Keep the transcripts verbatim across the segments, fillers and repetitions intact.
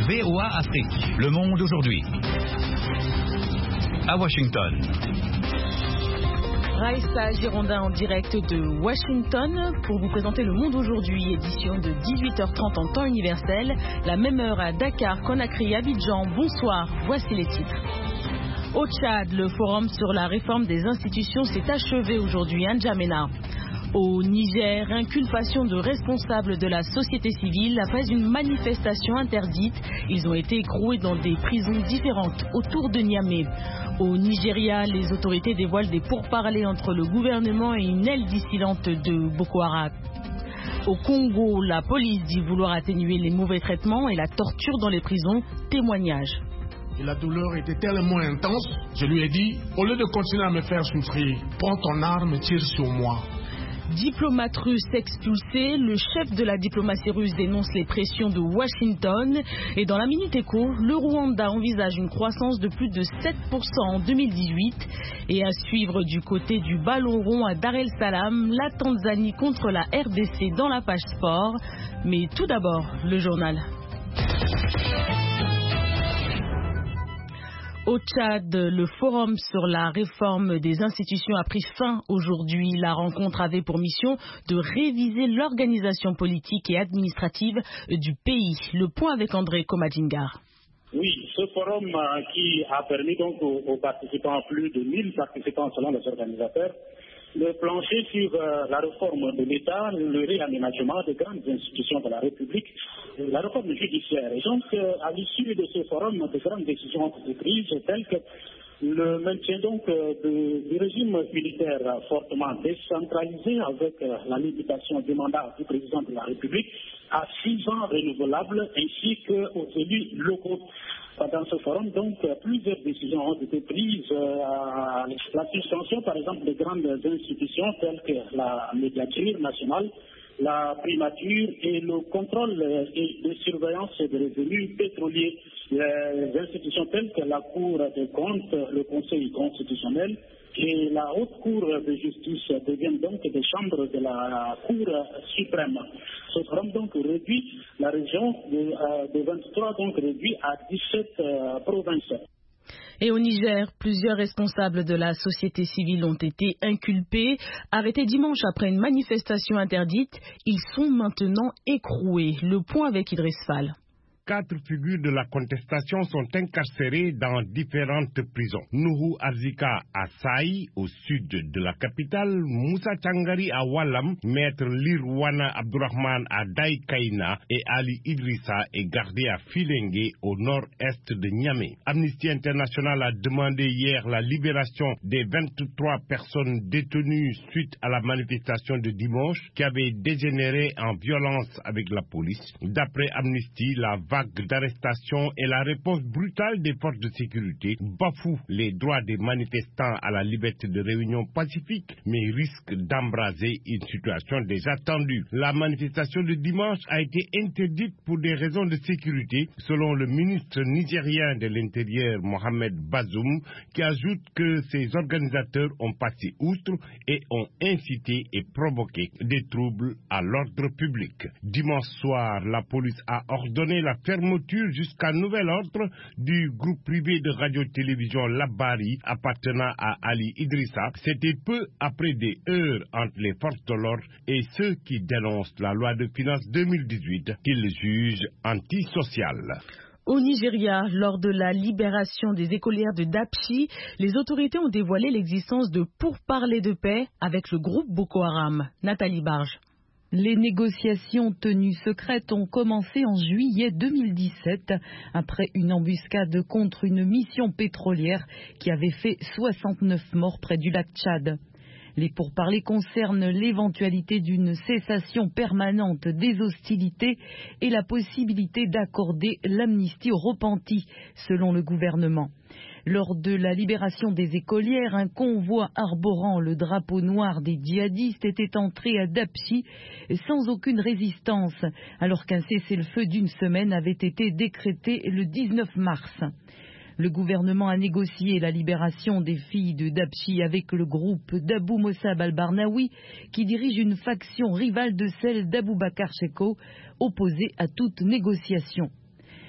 V O A Afrique, Le Monde aujourd'hui. À Washington. Raïssa Girondin en direct de Washington pour vous présenter Le Monde aujourd'hui, édition de dix-huit heures trente en temps universel, la même heure à Dakar, Conakry, Abidjan. Bonsoir, voici les titres. Au Tchad, le forum sur la réforme des institutions s'est achevé aujourd'hui à N'Djamena. Au Niger, inculpation de responsables de la société civile après une manifestation interdite. Ils ont été écroués dans des prisons différentes autour de Niamey. Au Nigeria, les autorités dévoilent des pourparlers entre le gouvernement et une aile dissidente de Boko Haram. Au Congo, la police dit vouloir atténuer les mauvais traitements et la torture dans les prisons. Témoignage. Et la douleur était tellement intense, je lui ai dit, au lieu de continuer à me faire souffrir, prends ton arme, tire sur moi. Diplomate russe expulsé, le chef de la diplomatie russe dénonce les pressions de Washington. Et dans la Minute Éco, le Rwanda envisage une croissance de plus de sept pour cent en deux mille dix-huit. Et à suivre du côté du ballon rond à Dar el Salam, la Tanzanie contre la R D C dans la page sport. Mais tout d'abord, le journal. Au Tchad, le forum sur la réforme des institutions a pris fin aujourd'hui. La rencontre avait pour mission de réviser l'organisation politique et administrative du pays. Le point avec André Komadjingar. Oui, ce forum euh, qui a permis donc aux, aux participants, plus de mille participants selon les organisateurs, de plancher sur euh, la réforme de l'État, le réaménagement des grandes institutions de la République, la réforme judiciaire. Et donc, euh, à l'issue de ce forum, de grandes décisions ont été prises, telles que le maintien donc euh, de, du régime militaire euh, fortement décentralisé, avec euh, la limitation du mandat du président de la République à six ans renouvelables, ainsi qu'aux élus locaux. Dans ce forum, donc, plusieurs décisions ont été prises euh, à la suspension, par exemple, de grandes institutions telles que la médiature nationale, la primature et le contrôle et de surveillance des revenus pétroliers. Les institutions telles que la Cour des comptes, le Conseil constitutionnel et la Haute Cour de justice deviennent donc des chambres de la Cour suprême. Ce forum donc réduit la région de, euh, de vingt-trois donc réduit à dix-sept euh, provinces. Et au Niger, plusieurs responsables de la société civile ont été inculpés. Arrêtés dimanche après une manifestation interdite, ils sont maintenant écroués. Le point avec Idriss Fall. Quatre figures de la contestation sont incarcérées dans différentes prisons. Nuhu Arzika à Saï, au sud de la capitale, Moussa Tchangari à Walam, Maître Lirwana Abdourahman à Daïkaïna et Ali Idrissa est gardé à Filengue, au nord-est de Niamey. Amnesty International a demandé hier la libération des vingt-trois personnes détenues suite à la manifestation de dimanche qui avait dégénéré en violence avec la police. D'après Amnesty, la vague d'arrestation et la réponse brutale des forces de sécurité bafouent les droits des manifestants à la liberté de réunion pacifique, mais risquent d'embraser une situation déjà tendue. La manifestation de dimanche a été interdite pour des raisons de sécurité, selon le ministre nigérien de l'Intérieur, Mohamed Bazoum, qui ajoute que ses organisateurs ont passé outre et ont incité et provoqué des troubles à l'ordre public. Dimanche soir, la police a ordonné la fermeture jusqu'à nouvel ordre du groupe privé de radio-télévision Labari appartenant à Ali Idrissa. C'était peu après des heures entre les forces de l'ordre et ceux qui dénoncent la loi de finances deux mille dix-huit qu'ils jugent antisociale. Au Nigeria, lors de la libération des écolières de Dapchi, les autorités ont dévoilé l'existence de pourparlers de paix avec le groupe Boko Haram. Nathalie Barge. Les négociations tenues secrètes ont commencé en juillet deux mille dix-sept, après une embuscade contre une mission pétrolière qui avait fait soixante-neuf morts près du lac Tchad. Les pourparlers concernent l'éventualité d'une cessation permanente des hostilités et la possibilité d'accorder l'amnistie aux repentis, selon le gouvernement. Lors de la libération des écolières, un convoi arborant le drapeau noir des djihadistes était entré à Dapchi sans aucune résistance, alors qu'un cessez-le-feu d'une semaine avait été décrété le dix-neuf mars. Le gouvernement a négocié la libération des filles de Dapchi avec le groupe d'Abou Mossab al-Barnaoui, qui dirige une faction rivale de celle d'Abou Bakar Shekau, opposée à toute négociation.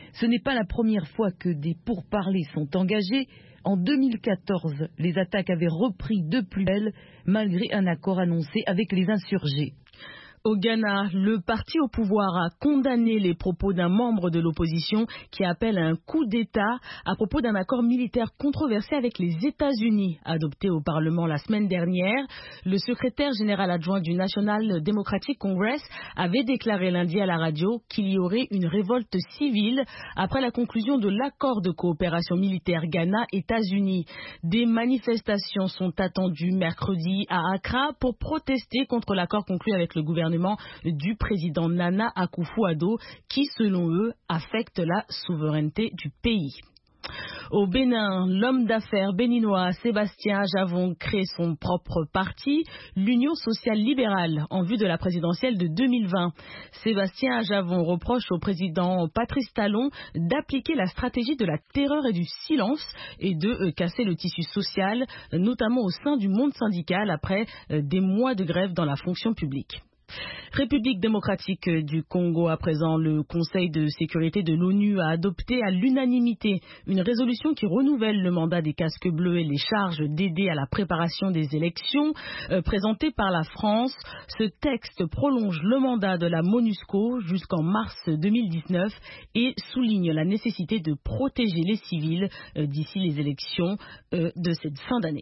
Ce n'est pas la première fois que des pourparlers sont engagés. En deux mille quatorze, les attaques avaient repris de plus belle, malgré un accord annoncé avec les insurgés. Au Ghana, le parti au pouvoir a condamné les propos d'un membre de l'opposition qui appelle à un coup d'État à propos d'un accord militaire controversé avec les États-Unis, adopté au Parlement la semaine dernière. Le secrétaire général adjoint du National Democratic Congress avait déclaré lundi à la radio qu'il y aurait une révolte civile après la conclusion de l'accord de coopération militaire Ghana-États-Unis. Des manifestations sont attendues mercredi à Accra pour protester contre l'accord conclu avec le gouvernement du président Nana Akufo-Addo qui, selon eux, affecte la souveraineté du pays. Au Bénin, l'homme d'affaires béninois Sébastien Ajavon crée son propre parti, l'Union sociale libérale, en vue de la présidentielle de deux mille vingt. Sébastien Ajavon reproche au président Patrice Talon d'appliquer la stratégie de la terreur et du silence et de casser le tissu social, notamment au sein du monde syndical après des mois de grève dans la fonction publique. République démocratique du Congo, à présent, le Conseil de sécurité de l'ONU a adopté à l'unanimité une résolution qui renouvelle le mandat des casques bleus et les charges d'aider à la préparation des élections euh, présentées par la France. Ce texte prolonge le mandat de la MONUSCO jusqu'en mars deux mille dix-neuf et souligne la nécessité de protéger les civils euh, d'ici les élections euh, de cette fin d'année.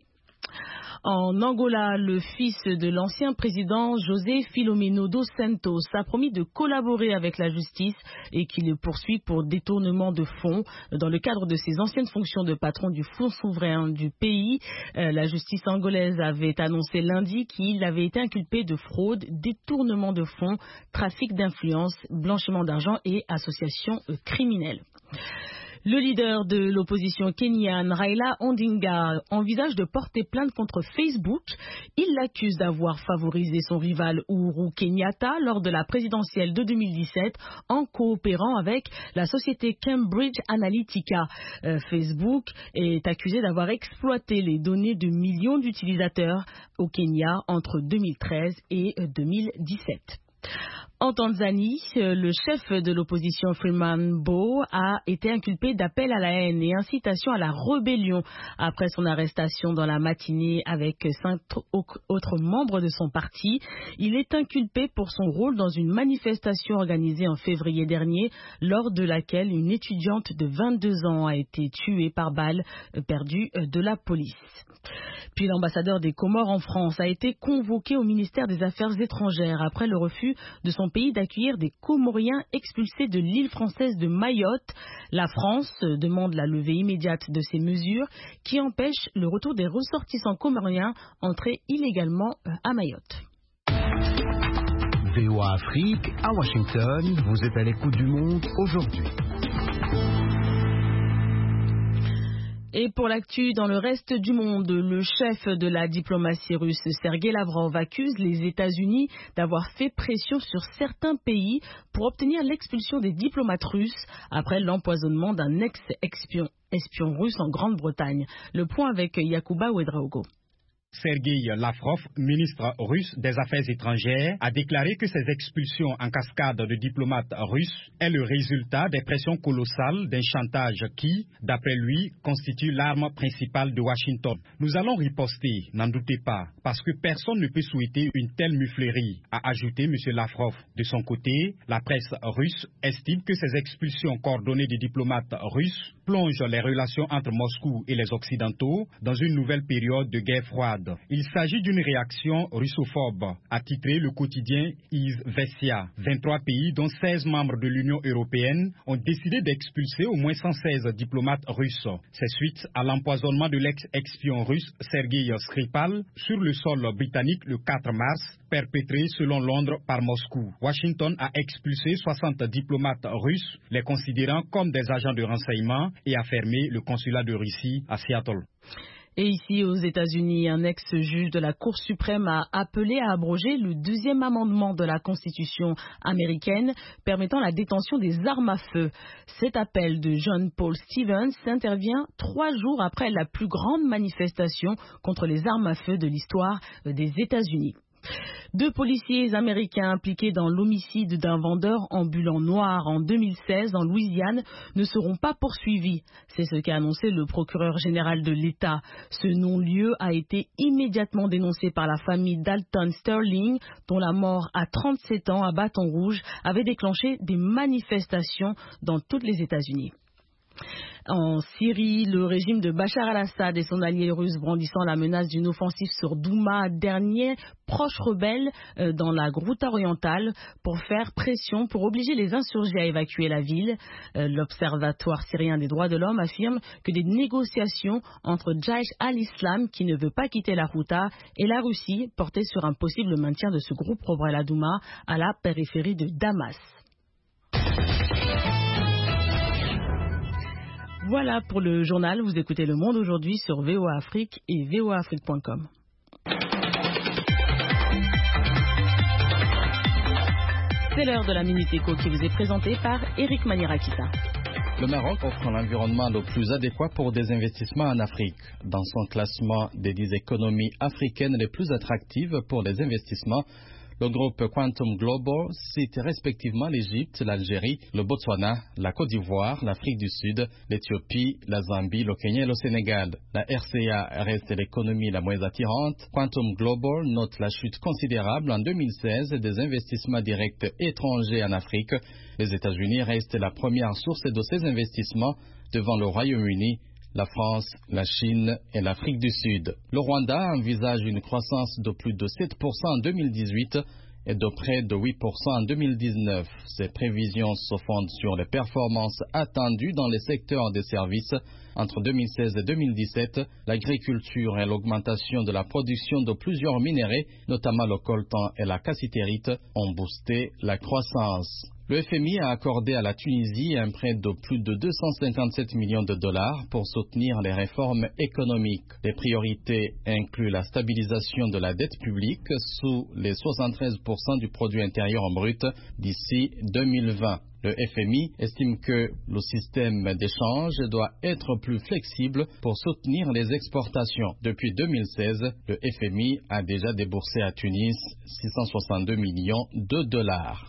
En Angola, le fils de l'ancien président José Filomeno dos Santos a promis de collaborer avec la justice et qu'il le poursuit pour détournement de fonds dans le cadre de ses anciennes fonctions de patron du fonds souverain du pays. Euh, la justice angolaise avait annoncé lundi qu'il avait été inculpé de fraude, détournement de fonds, trafic d'influence, blanchiment d'argent et association euh, criminelle. Le leader de l'opposition kenyane, Raila Odinga, envisage de porter plainte contre Facebook. Il l'accuse d'avoir favorisé son rival Uhuru Kenyatta lors de la présidentielle de deux mille dix-sept en coopérant avec la société Cambridge Analytica. Euh, Facebook est accusé d'avoir exploité les données de millions d'utilisateurs au Kenya entre deux mille treize et deux mille dix-sept. En Tanzanie, le chef de l'opposition Freeman Mbowe a été inculpé d'appel à la haine et incitation à la rébellion après son arrestation dans la matinée avec cinq autres membres de son parti. Il est inculpé pour son rôle dans une manifestation organisée en février dernier, lors de laquelle une étudiante de vingt-deux ans a été tuée par balle perdue de la police. Puis l'ambassadeur des Comores en France a été convoqué au ministère des Affaires étrangères après le refus de son pays d'accueillir des Comoriens expulsés de l'île française de Mayotte. La France demande la levée immédiate de ces mesures qui empêchent le retour des ressortissants comoriens entrés illégalement à Mayotte. V O A Afrique, à Washington, vous êtes à l'écoute du monde aujourd'hui. Et pour l'actu dans le reste du monde, le chef de la diplomatie russe, Sergei Lavrov, accuse les États-Unis d'avoir fait pression sur certains pays pour obtenir l'expulsion des diplomates russes après l'empoisonnement d'un ex-espion espion russe en Grande-Bretagne. Le point avec Yacouba Ouedraogo. Sergei Lavrov, ministre russe des Affaires étrangères, a déclaré que ces expulsions en cascade de diplomates russes est le résultat des pressions colossales d'un chantage qui, d'après lui, constitue l'arme principale de Washington. Nous allons riposter, n'en doutez pas, parce que personne ne peut souhaiter une telle muflerie, a ajouté M. Lavrov. De son côté, la presse russe estime que ces expulsions coordonnées de diplomates russes plongent les relations entre Moscou et les Occidentaux dans une nouvelle période de guerre froide. Il s'agit d'une réaction russophobe, a titré le quotidien Izvestia. vingt-trois pays, dont seize membres de l'Union européenne, ont décidé d'expulser au moins cent seize diplomates russes. C'est suite à l'empoisonnement de l'ex-espion russe Sergei Skripal sur le sol britannique le quatre mars, perpétré selon Londres par Moscou. Washington a expulsé soixante diplomates russes, les considérant comme des agents de renseignement, et a fermé le consulat de Russie à Seattle. Et ici, aux États-Unis, un ex-juge de la Cour suprême a appelé à abroger le deuxième amendement de la Constitution américaine permettant la détention des armes à feu. Cet appel de John Paul Stevens intervient trois jours après la plus grande manifestation contre les armes à feu de l'histoire des États-Unis. Deux policiers américains impliqués dans l'homicide d'un vendeur ambulant noir en deux mille seize en Louisiane ne seront pas poursuivis. C'est ce qu'a annoncé le procureur général de l'État. Ce non-lieu a été immédiatement dénoncé par la famille Dalton Sterling, dont la mort à trente-sept ans à Bâton Rouge avait déclenché des manifestations dans tous les États-Unis. En Syrie, le régime de Bachar al-Assad et son allié russe brandissant la menace d'une offensive sur Douma, dernier proche rebelle euh, dans la Ghouta orientale, pour faire pression, pour obliger les insurgés à évacuer la ville. Euh, L'Observatoire syrien des droits de l'homme affirme que des négociations entre Jaish al-Islam, qui ne veut pas quitter la Ghouta, et la Russie portaient sur un possible maintien de ce groupe rebelle à Douma, à la périphérie de Damas. Voilà pour le journal. Vous écoutez Le Monde aujourd'hui sur V O A Afrique et V O A Afrique point com. C'est l'heure de la Minute Éco qui vous est présentée par Eric Manirakita. Le Maroc offre l'environnement le plus adéquat pour des investissements en Afrique. Dans son classement des dix économies africaines les plus attractives pour les investissements, le groupe Quantum Global cite respectivement l'Égypte, l'Algérie, le Botswana, la Côte d'Ivoire, l'Afrique du Sud, l'Éthiopie, la Zambie, le Kenya et le Sénégal. La R C A reste l'économie la moins attirante. Quantum Global note la chute considérable en deux mille seize des investissements directs étrangers en Afrique. Les États-Unis restent la première source de ces investissements devant le Royaume-Uni, la France, la Chine et l'Afrique du Sud. Le Rwanda envisage une croissance de plus de sept pour cent en deux mille dix-huit et de près de huit pour cent en deux mille dix-neuf. Ces prévisions se fondent sur les performances attendues dans les secteurs des services. Entre deux mille seize et deux mille dix-sept, l'agriculture et l'augmentation de la production de plusieurs minéraux, notamment le coltan et la cassitérite, ont boosté la croissance. Le F M I a accordé à la Tunisie un prêt de plus de deux cent cinquante-sept millions de dollars pour soutenir les réformes économiques. Les priorités incluent la stabilisation de la dette publique sous les soixante-treize pour cent du produit intérieur brut d'ici deux mille vingt. Le F M I estime que le système d'échange doit être plus flexible pour soutenir les exportations. Depuis deux mille seize, le F M I a déjà déboursé à Tunis six cent soixante-deux millions de dollars.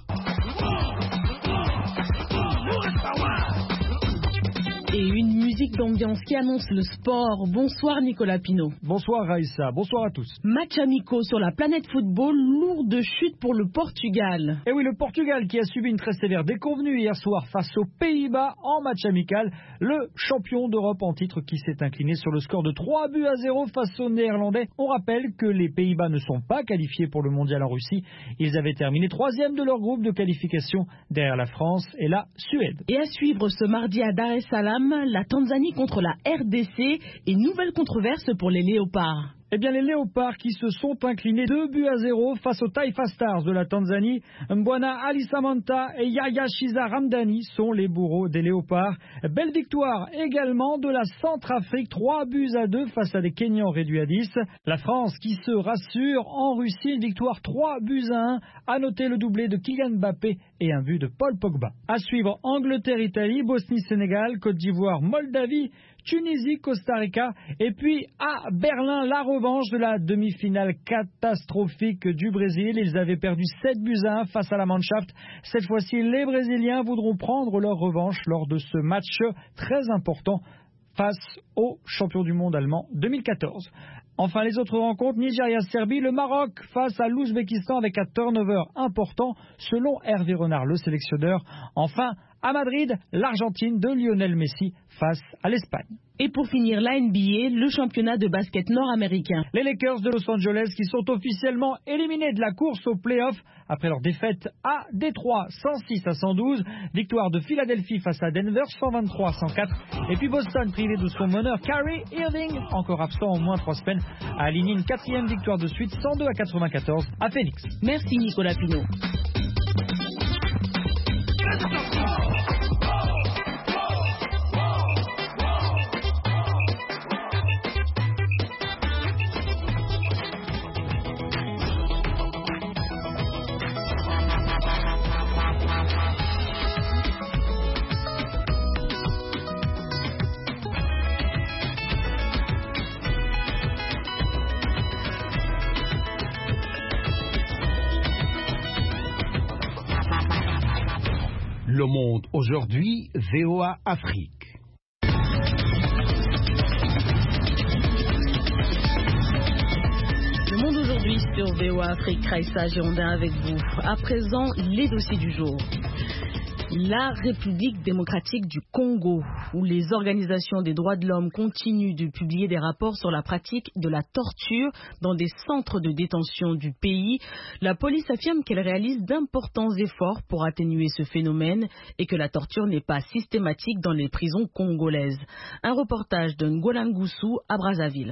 Et une musique d'ambiance qui annonce le sport. Bonsoir Nicolas Pinault. Bonsoir Raïssa, bonsoir à tous. Match amicaux sur la planète football, lourde chute pour le Portugal. Et oui, le Portugal qui a subi une très sévère déconvenue hier soir face aux Pays-Bas en match amical. Le champion d'Europe en titre qui s'est incliné sur le score de trois buts à zéro face aux Néerlandais. On rappelle que les Pays-Bas ne sont pas qualifiés pour le mondial en Russie. Ils avaient terminé troisième de leur groupe de qualification derrière la France et la Suède. Et à suivre ce mardi à Dar es Salaam, la Tanzanie contre la R D C et nouvelle controverse pour les Léopards. Eh bien, les Léopards qui se sont inclinés deux buts à zéro face aux Taifa Stars de la Tanzanie. Mbwana Ali Samanta et Yaya Shiza Ramdani sont les bourreaux des Léopards. Belle victoire également de la Centrafrique, trois buts à deux face à des Kenyans réduits à dix. La France qui se rassure en Russie, une victoire trois buts à un. À noter le doublé de Kylian Mbappé et un but de Paul Pogba. À suivre Angleterre-Italie, Bosnie-Sénégal, Côte d'Ivoire, Moldavie, Tunisie, Costa Rica, et puis à Berlin, la revanche de la demi-finale catastrophique du Brésil. Ils avaient perdu sept buts à un face à la Mannschaft. Cette fois-ci, les Brésiliens voudront prendre leur revanche lors de ce match très important face aux champions du monde allemand deux mille quatorze. Enfin, les autres rencontres, Nigeria-Serbie, le Maroc face à l'Ouzbékistan avec un turnover important selon Hervé Renard, le sélectionneur. Enfin, à Madrid, l'Argentine de Lionel Messi face à l'Espagne. Et pour finir, la N B A, le championnat de basket nord-américain. Les Lakers de Los Angeles qui sont officiellement éliminés de la course aux playoffs après leur défaite à Détroit cent six à cent douze. Victoire de Philadelphie face à Denver cent vingt-trois à cent quatre. Et puis Boston, privé de son meneur Kyrie Irving, encore absent au moins trois semaines, a aligné une quatrième victoire de suite cent deux à quatre-vingt-quatorze à Phoenix. Merci Nicolas Pinault. Le Monde aujourd'hui, V O A Afrique. Le Monde aujourd'hui sur V O A Afrique, Raissa Girondin avec vous. À présent, les dossiers du jour. La République démocratique du Congo, où les organisations des droits de l'homme continuent de publier des rapports sur la pratique de la torture dans des centres de détention du pays. La police affirme qu'elle réalise d'importants efforts pour atténuer ce phénomène et que la torture n'est pas systématique dans les prisons congolaises. Un reportage de Ngola Ngoussou à Brazzaville.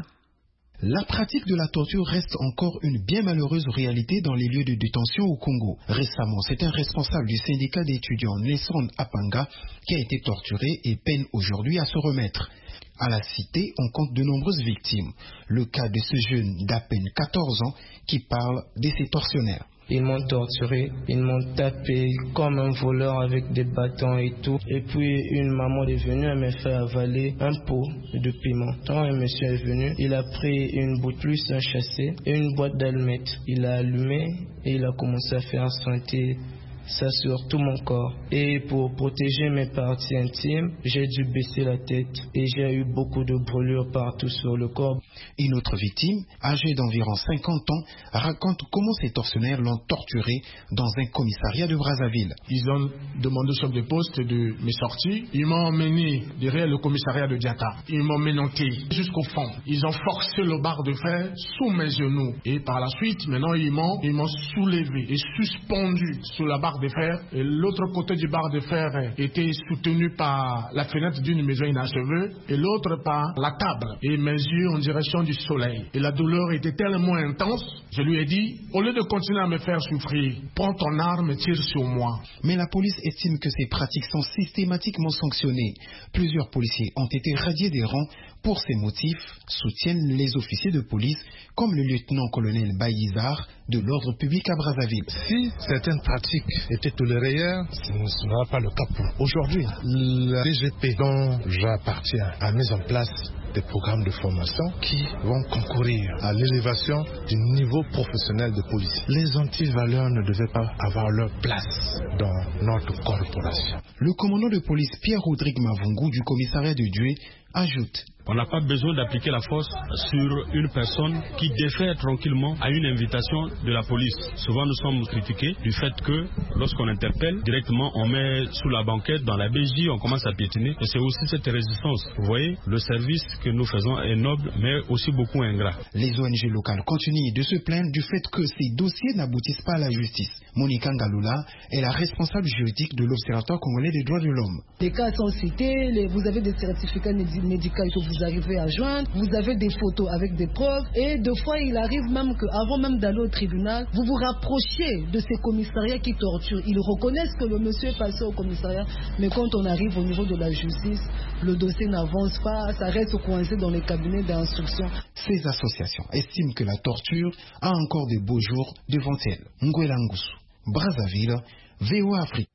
La pratique de la torture reste encore une bien malheureuse réalité dans les lieux de détention au Congo. Récemment, c'est un responsable du syndicat d'étudiants, Nelson Apanga, qui a été torturé et peine aujourd'hui à se remettre. À la cité, on compte de nombreuses victimes. Le cas de ce jeune d'à peine quatorze ans qui parle de ses tortionnaires. Ils m'ont torturé, ils m'ont tapé comme un voleur avec des bâtons et tout. Et puis une maman est venue, elle m'a fait avaler un pot de piment. Quand un monsieur est venu, il a pris une boîte plus un chassé et une boîte d'allumettes. Il a allumé et il a commencé à faire sentir ça sur tout mon corps. Et pour protéger mes parties intimes, j'ai dû baisser la tête et j'ai eu beaucoup de brûlures partout sur le corps. Une autre victime, âgée d'environ cinquante ans, raconte comment ces tortionnaires l'ont torturé dans un commissariat de Brazzaville. Ils ont demandé sur des postes de mes sorties. Ils m'ont emmené derrière le commissariat de Diata. Ils m'ont menotté jusqu'au fond. Ils ont forcé le barre de fer sous mes genoux. Et par la suite, maintenant, ils m'ont, ils m'ont soulevé et suspendu sous la barre de fer, et l'autre côté du bar de fer était soutenu par la fenêtre d'une maison inachevée et l'autre par la table et mes yeux en direction du soleil. Et la douleur était tellement intense, je lui ai dit, au lieu de continuer à me faire souffrir, prends ton arme et tire sur moi. Mais la police estime que ces pratiques sont systématiquement sanctionnées. Plusieurs policiers ont été radiés des rangs pour ces motifs, soutiennent les officiers de police, comme le lieutenant-colonel Bayizar de l'ordre public à Brazzaville. Si certaines pratiques étaient tolérées hier, ce ne sera pas le cas pour aujourd'hui. La D G P dont j'appartiens a mis en place des programmes de formation qui vont concourir à l'élévation du niveau professionnel de police. Les antivaleurs ne devaient pas avoir leur place dans notre corporation. Le commandant de police Pierre-Rodrigue Mavungu du commissariat de Doué ajoute: on n'a pas besoin d'appliquer la force sur une personne qui défère tranquillement à une invitation de la police. Souvent, nous sommes critiqués du fait que lorsqu'on interpelle, directement, on met sous la banquette, dans la B J, on commence à piétiner. Et c'est aussi cette résistance. Vous voyez, le service que nous faisons est noble, mais aussi beaucoup ingrat. Les O N G locales continuent de se plaindre du fait que ces dossiers n'aboutissent pas à la justice. Monica Ngalula est la responsable juridique de l'Observatoire congolais des droits de l'homme. Les cas sont cités, les, vous avez des certificats médicaux que vous arrivez à joindre, vous avez des photos avec des preuves, et deux fois il arrive même qu'avant même d'aller au tribunal, vous vous rapprochiez de ces commissariats qui torturent. Ils reconnaissent que le monsieur est passé au commissariat, mais quand on arrive au niveau de la justice, le dossier n'avance pas, ça reste coincé dans les cabinets d'instruction. Ces associations estiment que la torture a encore de beaux jours devant elle. Ngola Ngoussou, Brazzaville, V O A Afrique.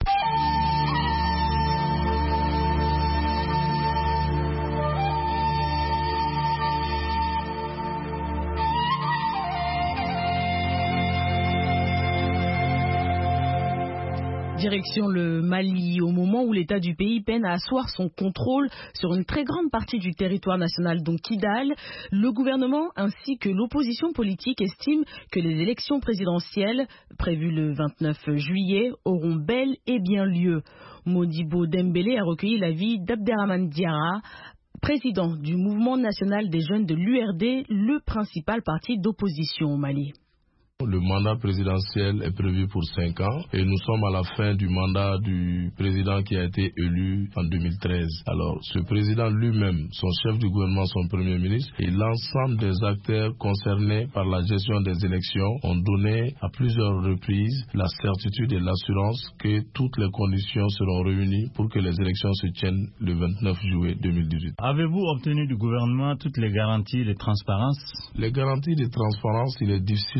Direction le Mali, au moment où l'État du pays peine à asseoir son contrôle sur une très grande partie du territoire national, dont Kidal, le gouvernement ainsi que l'opposition politique estiment que les élections présidentielles, prévues le vingt-neuf juillet, auront bel et bien lieu. Modibo Dembélé a recueilli l'avis d'Abderrahmane Diarra, président du mouvement national des jeunes de l'U R D, le principal parti d'opposition au Mali. Le mandat présidentiel est prévu pour cinq ans et nous sommes à la fin du mandat du président qui a été élu en deux mille treize. Alors, ce président lui-même, son chef du gouvernement, son premier ministre et l'ensemble des acteurs concernés par la gestion des élections ont donné à plusieurs reprises la certitude et l'assurance que toutes les conditions seront réunies pour que les élections se tiennent le vingt-neuf juillet deux mille dix-huit. Avez-vous obtenu du gouvernement toutes les garanties de transparence? Les garanties de transparence, il est difficile de les obtenir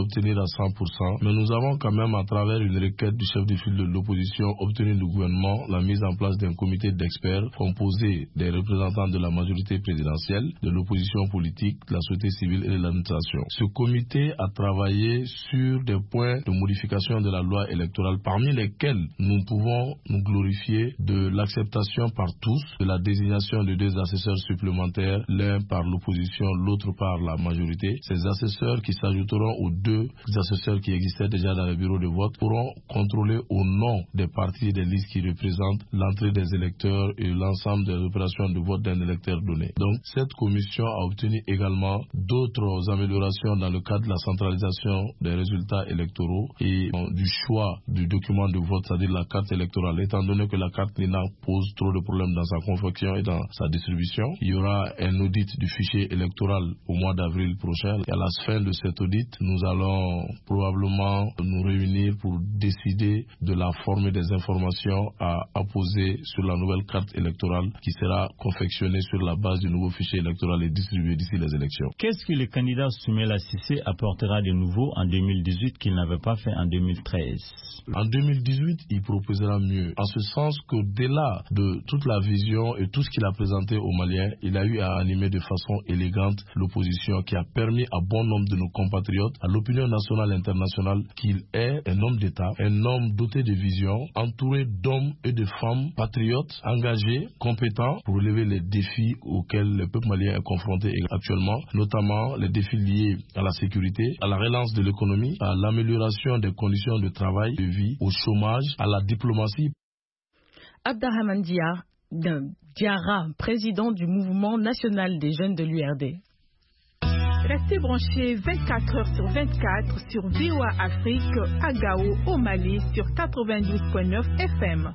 l'obtenir à cent pour cent, mais nous avons quand même, à travers une requête du chef de file de l'opposition, obtenu du gouvernement la mise en place d'un comité d'experts composé des représentants de la majorité présidentielle, de l'opposition politique, de la société civile et de l'administration. Ce comité a travaillé sur des points de modification de la loi électorale, parmi lesquels nous pouvons nous glorifier de l'acceptation par tous de la désignation de deux assesseurs supplémentaires, l'un par l'opposition, l'autre par la majorité. Ces assesseurs qui s'ajouteront aux deux assesseurs qui existaient déjà dans les bureaux de vote pourront contrôler au nom des partis et des listes qui représentent l'entrée des électeurs et l'ensemble des opérations de vote d'un électeur donné. Donc cette commission a obtenu également d'autres améliorations dans le cadre de la centralisation des résultats électoraux et euh, du choix du document de vote, c'est-à-dire la carte électorale. Étant donné que la carte N I N A pose trop de problèmes dans sa confection et dans sa distribution, il y aura un audit du fichier électoral au mois d'avril prochain. Et à la fin de cet audit, nous allons probablement nous réunir pour décider de la forme des informations à apposer sur la nouvelle carte électorale qui sera confectionnée sur la base du nouveau fichier électoral et distribuée d'ici les élections. Qu'est-ce que le candidat Soumela Cissé apportera de nouveau en deux mille dix-huit qu'il n'avait pas fait en deux mille treize? En deux mille dix-huit, il proposera mieux, en ce sens qu'au-delà de toute la vision et tout ce qu'il a présenté aux Maliens, il a eu à animer de façon élégante l'opposition qui a permis à bon nombre de nos compatriotes, à l'opinion nationale et internationale, qu'il est un homme d'État, un homme doté de vision, entouré d'hommes et de femmes patriotes, engagés, compétents pour relever les défis auxquels le peuple malien est confronté actuellement, notamment les défis liés à la sécurité, à la relance de l'économie, à l'amélioration des conditions de travail, de vie, au chômage, à la diplomatie. Abdrahman Diarra, président du mouvement national des jeunes de l'U R D. Restez branchés vingt-quatre heures sur vingt-quatre sur V O A Afrique à Gao, au Mali, sur quatre-vingt-douze virgule neuf F M.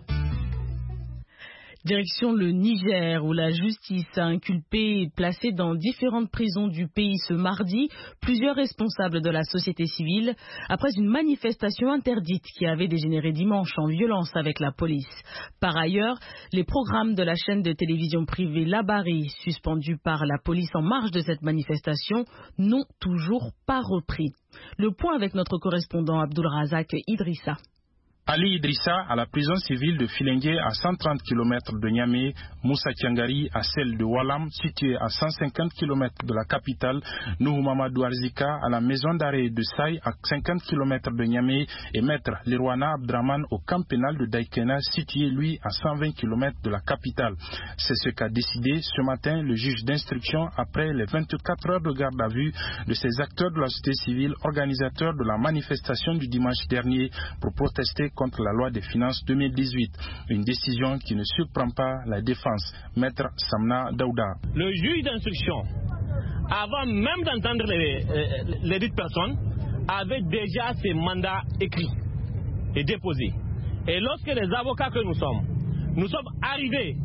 Direction le Niger, où la justice a inculpé et placé dans différentes prisons du pays ce mardi plusieurs responsables de la société civile après une manifestation interdite qui avait dégénéré dimanche en violence avec la police. Par ailleurs, les programmes de la chaîne de télévision privée Labari, suspendus par la police en marge de cette manifestation, n'ont toujours pas repris. Le point avec notre correspondant Abdul Razak Idrissa. Ali Idrissa à la prison civile de Filengue à cent trente kilomètres de Niamey, Moussa Tiangari à celle de Walam située à cent cinquante kilomètres de la capitale, Nuhu Mamadou Arzika à la maison d'arrêt de Saï à cinquante kilomètres de Niamey et Maître Lirwana Abdraman au camp pénal de Daikena situé lui à cent vingt kilomètres de la capitale. C'est ce qu'a décidé ce matin le juge d'instruction après les vingt-quatre heures de garde à vue de ces acteurs de la société civile organisateurs de la manifestation du dimanche dernier pour protester contre la loi des finances deux mille dix-huit. Une décision qui ne surprend pas la défense. Maître Samna Daouda. Le juge d'instruction, avant même d'entendre les, les, les dites personnes, avait déjà ses mandats écrits et déposés. Et lorsque les avocats que nous sommes, nous sommes arrivés,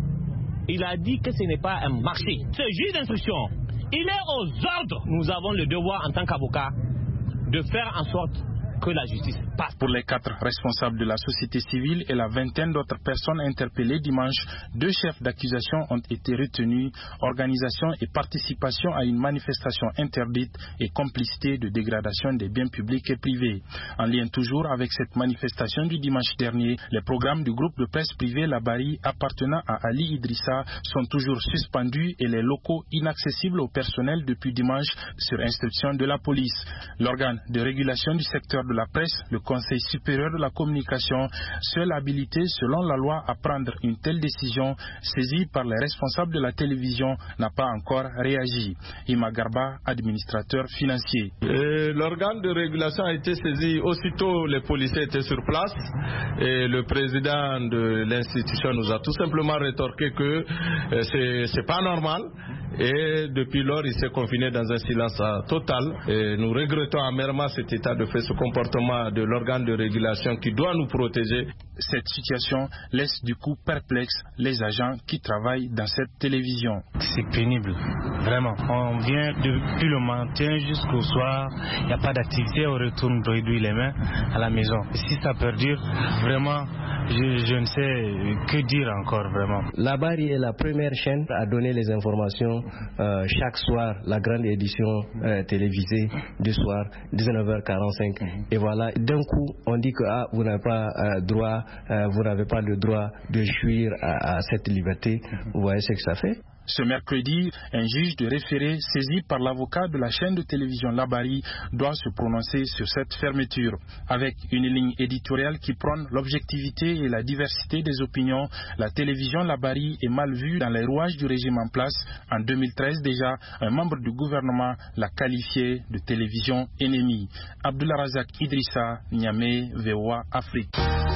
il a dit que ce n'est pas un marché. Ce juge d'instruction, il est aux ordres. Nous avons le devoir en tant qu'avocats de faire en sorte que la justice passe. Pour les quatre responsables de la société civile et la vingtaine d'autres personnes interpellées dimanche, deux chefs d'accusation ont été retenus, organisation et participation à une manifestation interdite et complicité de dégradation des biens publics et privés. En lien toujours avec cette manifestation du dimanche dernier, les programmes du groupe de presse privé Labari appartenant à Ali Idrissa sont toujours suspendus et les locaux inaccessibles au personnel depuis dimanche sur instruction de la police. L'organe de régulation du secteur de la presse, le Conseil supérieur de la communication, seul habilité selon la loi à prendre une telle décision, saisi par les responsables de la télévision, n'a pas encore réagi. Ima Garba, administrateur financier. L'organe de régulation a été saisi aussitôt les policiers étaient sur place et le président de l'institution nous a tout simplement rétorqué que euh, c'est pas normal. Et depuis lors, il s'est confiné dans un silence total. Et nous regrettons amèrement cet état de fait, ce comportement de l'organe de régulation qui doit nous protéger. Cette situation laisse du coup perplexe les agents qui travaillent dans cette télévision. C'est pénible, vraiment. On vient depuis le matin jusqu'au soir, il n'y a pas d'activité, on retourne réduire les mains à la maison. Et si ça perdure, vraiment, je, je ne sais que dire encore vraiment. La Bari est la première chaîne à donner les informations euh, chaque soir, la grande édition euh, télévisée du soir, dix-neuf heures quarante-cinq. Et voilà, d'un coup, on dit que ah, vous n'avez pas euh, droit, euh, vous n'avez pas le droit de jouir à, à cette liberté. Vous voyez ce que ça fait? Ce mercredi, un juge de référé saisi par l'avocat de la chaîne de télévision Labari doit se prononcer sur cette fermeture. Avec une ligne éditoriale qui prône l'objectivité et la diversité des opinions, la télévision Labari est mal vue dans les rouages du régime en place. En deux mille treize déjà, un membre du gouvernement l'a qualifiée de télévision ennemie. Abdullah Razak Idrissa, Niamey, V O A Afrique.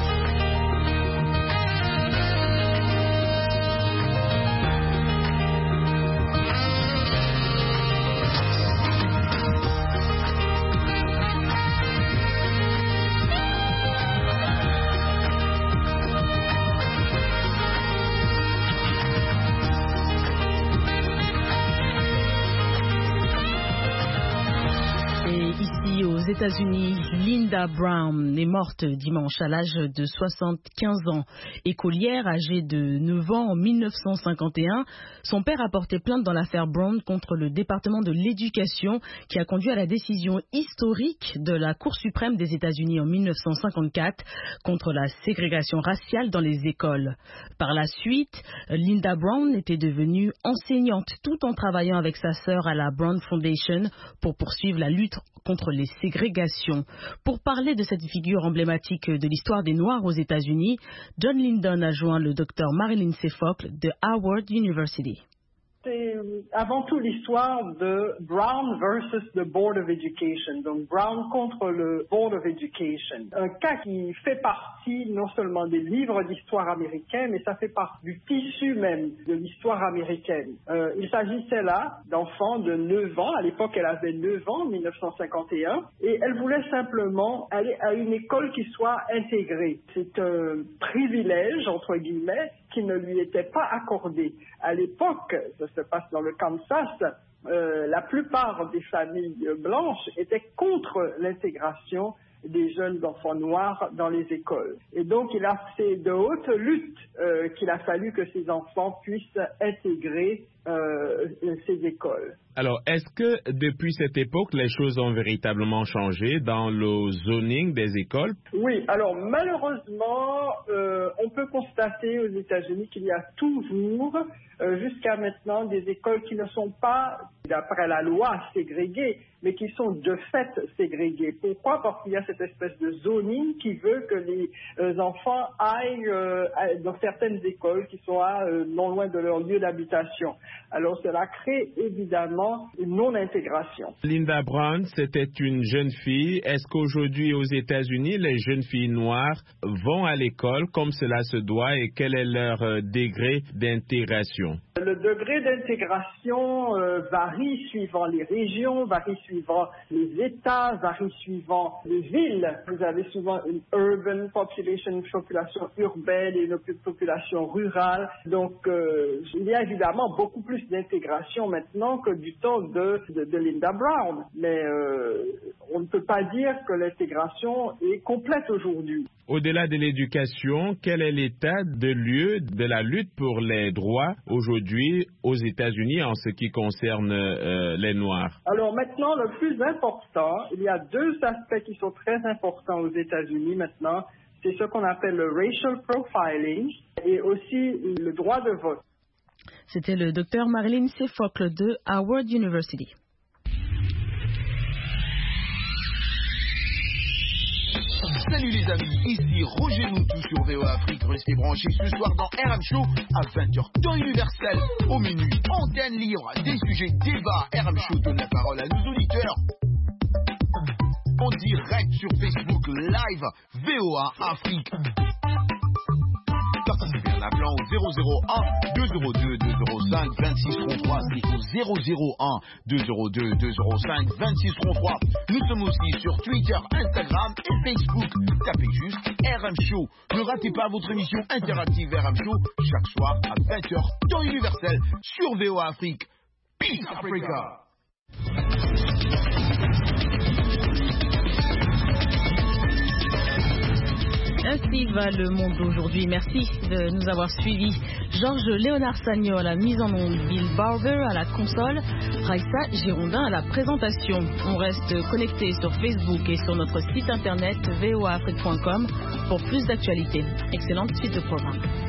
Aux États-Unis, Linda Brown est morte dimanche à l'âge de soixante-quinze ans. Écolière âgée de neuf ans en mille neuf cent cinquante et un, son père a porté plainte dans l'affaire Brown contre le département de l'éducation qui a conduit à la décision historique de la Cour suprême des États-Unis en mille neuf cent cinquante-quatre contre la ségrégation raciale dans les écoles. Par la suite, Linda Brown était devenue enseignante tout en travaillant avec sa sœur à la Brown Foundation pour poursuivre la lutte contre les ségrégations. Pour parler de cette figure emblématique de l'histoire des Noirs aux États-Unis, John Lyndon a joint le docteur Marilyn Sefocle de Howard University. C'est avant tout l'histoire de Brown versus the Board of Education, donc Brown contre le Board of Education. Un cas qui fait partie non seulement des livres d'histoire américains, mais ça fait partie du tissu même de l'histoire américaine. Euh, il s'agissait là d'enfants de neuf ans, à l'époque elle avait neuf ans, en mille neuf cent cinquante et un, et elle voulait simplement aller à une école qui soit intégrée. C'est un privilège, entre guillemets, qui ne lui était pas accordé. À l'époque, ça se passe dans le Kansas, euh, la plupart des familles blanches étaient contre l'intégration des jeunes enfants noirs dans les écoles. Et donc, il a fait de hautes luttes euh, qu'il a fallu que ces enfants puissent intégrer euh, ces écoles. Alors, est-ce que depuis cette époque, les choses ont véritablement changé dans le zoning des écoles? Oui, alors malheureusement, euh, on peut constater aux États-Unis qu'il y a toujours, euh, jusqu'à maintenant, des écoles qui ne sont pas, d'après la loi, ségrégées, mais qui sont de fait ségrégées. Pourquoi? Parce qu'il y a cette espèce de zoning qui veut que les euh, enfants aillent euh, dans certaines écoles qui sont à, euh, non loin de leur lieu d'habitation. Alors cela crée évidemment une non-intégration. Linda Brown, c'était une jeune fille. Est-ce qu'aujourd'hui aux États-Unis, les jeunes filles noires vont à l'école comme cela se doit et quel est leur euh, degré d'intégration? Le degré d'intégration euh, varie suivant les régions, varie suivant les États, varie suivant les villes. Vous avez souvent une urban population, une population urbaine et une population rurale. Donc, euh, il y a évidemment beaucoup plus d'intégration maintenant que du temps de, de, de Linda Brown. Mais euh, on ne peut pas dire que l'intégration est complète aujourd'hui. Au-delà de l'éducation, quel est l'état de lieu de la lutte pour les droits aujourd'hui aux États-Unis en ce qui concerne euh, les Noirs? Alors maintenant, le plus important, il y a deux aspects qui sont très importants aux États-Unis maintenant. C'est ce qu'on appelle le racial profiling et aussi le droit de vote. C'était le docteur Marilyn Sefocle de Howard University. Salut les amis, ici Roger Moutou sur V O A Afrique. Restez branchés ce soir dans R M Show à vingt heures temps universel. Au menu, antenne libre, des sujets débats. R M Show donne la parole à nos auditeurs. En direct sur Facebook Live, V O A Afrique. Participez en appelant au zéro zéro un deux zéro deux deux zéro cinq vingt-six trente-trois. C'est au zéro zéro un deux zéro deux deux zéro cinq vingt-six trente-trois. Nous sommes aussi sur Twitter, Instagram et Facebook. Tapez juste R M Show. Ne ratez pas votre émission interactive R M Show chaque soir à vingt heures temps universel sur V O A Afrique. Peace Africa. Ainsi va le monde d'aujourd'hui. Merci de nous avoir suivis. Georges Léonard Sagno à la mise en onde, Bill Barber à la console, Raissa Girondin à la présentation. On reste connecté sur Facebook et sur notre site internet v o a afrique point com pour plus d'actualités. Excellente suite de programme.